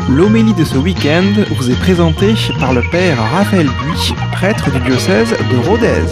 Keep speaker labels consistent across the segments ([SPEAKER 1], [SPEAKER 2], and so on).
[SPEAKER 1] L'homélie de ce week-end vous est présentée par le père Raphaël Buy, prêtre du diocèse de Rodez.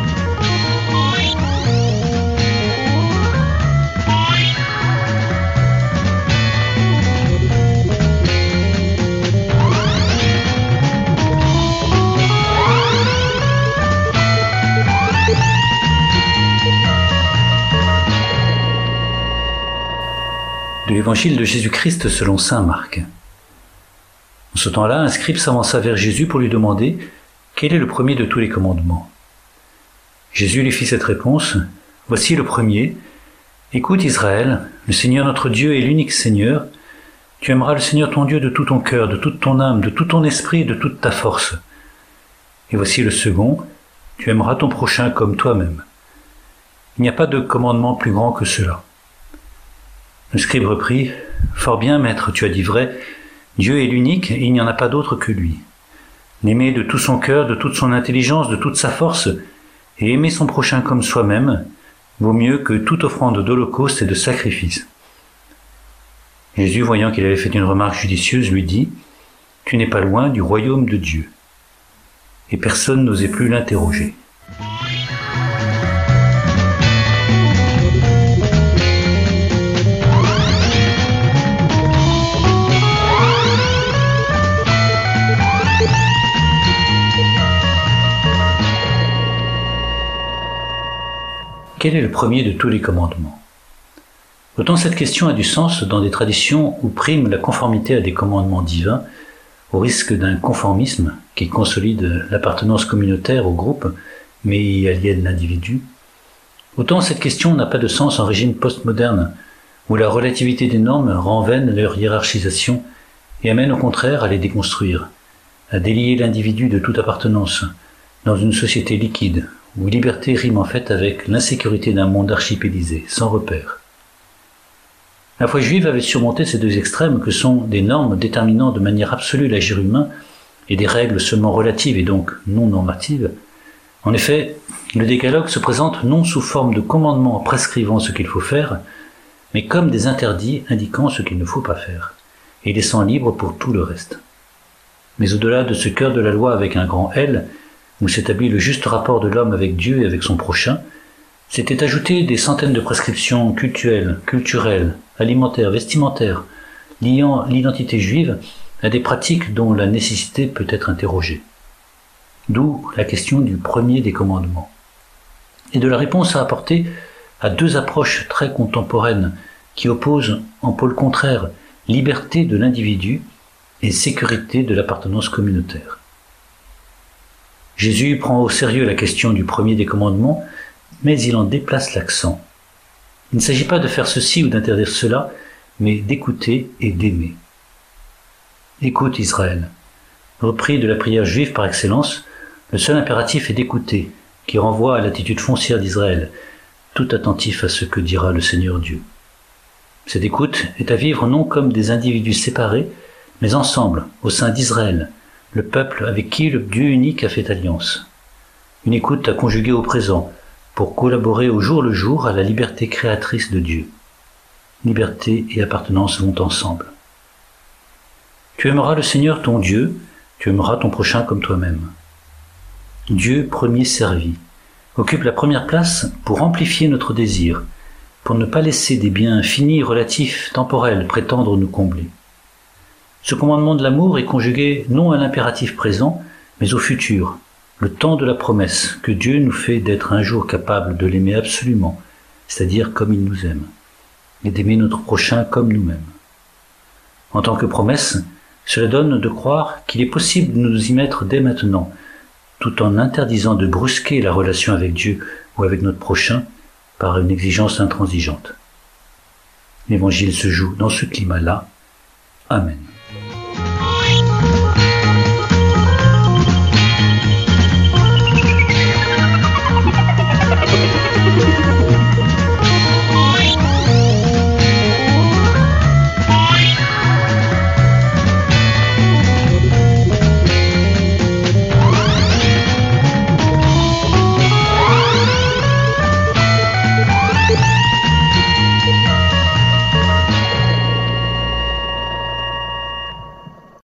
[SPEAKER 2] De l'évangile de Jésus-Christ selon saint Marc. En ce temps-là, un scribe s'avança vers Jésus pour lui demander quel est le premier de tous les commandements. Jésus lui fit cette réponse, « Voici le premier. Écoute Israël, le Seigneur notre Dieu est l'unique Seigneur. Tu aimeras le Seigneur ton Dieu de tout ton cœur, de toute ton âme, de tout ton esprit et de toute ta force. Et voici le second, tu aimeras ton prochain comme toi-même. Il n'y a pas de commandement plus grand que cela. » Le scribe reprit, « Fort bien, maître, tu as dit vrai. Dieu est l'unique et il n'y en a pas d'autre que lui. L'aimer de tout son cœur, de toute son intelligence, de toute sa force, et aimer son prochain comme soi-même, vaut mieux que toute offrande d'holocauste et de sacrifice. » Jésus, voyant qu'il avait fait une remarque judicieuse, lui dit, « Tu n'es pas loin du royaume de Dieu. » Et personne n'osait plus l'interroger. Quel est le premier de tous les commandements? Autant cette question a du sens dans des traditions où prime la conformité à des commandements divins, au risque d'un conformisme qui consolide l'appartenance communautaire au groupe, mais y aliène l'individu, autant cette question n'a pas de sens en régime postmoderne, où la relativité des normes rend vaine leur hiérarchisation et amène au contraire à les déconstruire, à délier l'individu de toute appartenance, dans une société liquide, où liberté rime en fait avec l'insécurité d'un monde archipélisé, sans repère. La foi juive avait surmonté ces deux extrêmes que sont des normes déterminant de manière absolue l'agir humain et des règles seulement relatives et donc non normatives. En effet, le décalogue se présente non sous forme de commandements prescrivant ce qu'il faut faire, mais comme des interdits indiquant ce qu'il ne faut pas faire, et laissant libre pour tout le reste. Mais au-delà de ce cœur de la loi avec un grand L, où s'établit le juste rapport de l'homme avec Dieu et avec son prochain, s'étaient ajoutées des centaines de prescriptions cultuelles, alimentaires, vestimentaires, liant l'identité juive à des pratiques dont la nécessité peut être interrogée. D'où la question du premier des commandements, et de la réponse à apporter à deux approches très contemporaines qui opposent en pôle contraire liberté de l'individu et sécurité de l'appartenance communautaire. Jésus prend au sérieux la question du premier des commandements, mais il en déplace l'accent. Il ne s'agit pas de faire ceci ou d'interdire cela, mais d'écouter et d'aimer. Écoute Israël. Repris de la prière juive par excellence, le seul impératif est d'écouter, qui renvoie à l'attitude foncière d'Israël, tout attentif à ce que dira le Seigneur Dieu. Cette écoute est à vivre non comme des individus séparés, mais ensemble, au sein d'Israël, le peuple avec qui le Dieu unique a fait alliance. Une écoute à conjuguer au présent, pour collaborer au jour le jour à la liberté créatrice de Dieu. Liberté et appartenance vont ensemble. Tu aimeras le Seigneur ton Dieu, tu aimeras ton prochain comme toi-même. Dieu premier servi occupe la première place pour amplifier notre désir, pour ne pas laisser des biens finis, relatifs, temporels prétendre nous combler. Ce commandement de l'amour est conjugué non à l'impératif présent, mais au futur, le temps de la promesse que Dieu nous fait d'être un jour capable de l'aimer absolument, c'est-à-dire comme il nous aime, et d'aimer notre prochain comme nous-mêmes. En tant que promesse, cela donne de croire qu'il est possible de nous y mettre dès maintenant, tout en interdisant de brusquer la relation avec Dieu ou avec notre prochain par une exigence intransigeante. L'Évangile se joue dans ce climat-là. Amen.